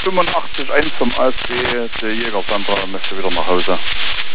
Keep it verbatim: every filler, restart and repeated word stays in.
fünfundachtzig eins vom A S B, der Jäger Sandra möchte wieder nach Hause.